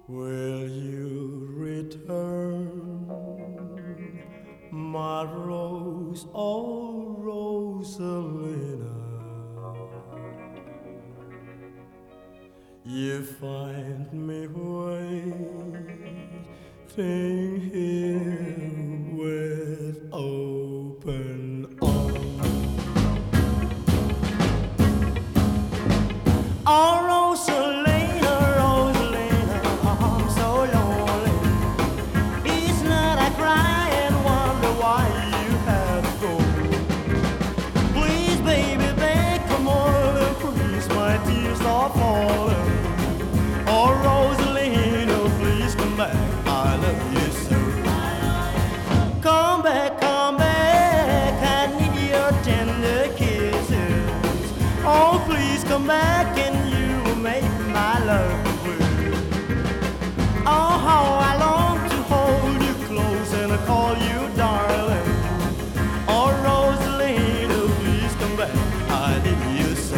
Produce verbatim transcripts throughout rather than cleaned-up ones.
Will you return, my rose, oh Rosalina? You find me waiting here with open arms. Oh, Rosalina, Rosalina, I'm so lonely. Each night I cry and wonder why you had to go. Please, baby, beg, come on, please, my tears are falling. Oh, Rosalina, please come back, I love you so. Come back, come back, I need your tender kisses. Oh, please come back and you will make my love blue. Oh, how I long to hold you close and I call you darling. Oh, Rosalina, please come back, I need you so.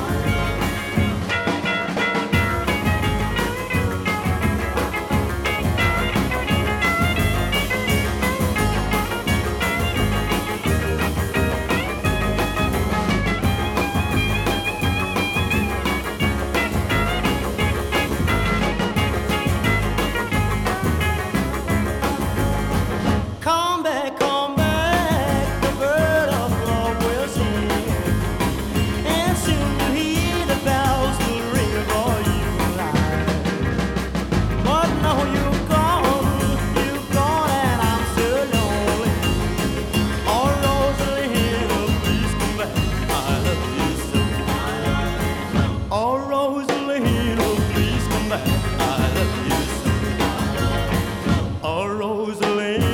Come back, come back, the bird of love will sing. And soon you hear the bells will ring for you alive. But now you're gone, you're gone and I'm so lonely. Oh, Rosalina, please come back, I love you so. Oh, Rosalina, please come back, I love you so. Oh, Rosalina.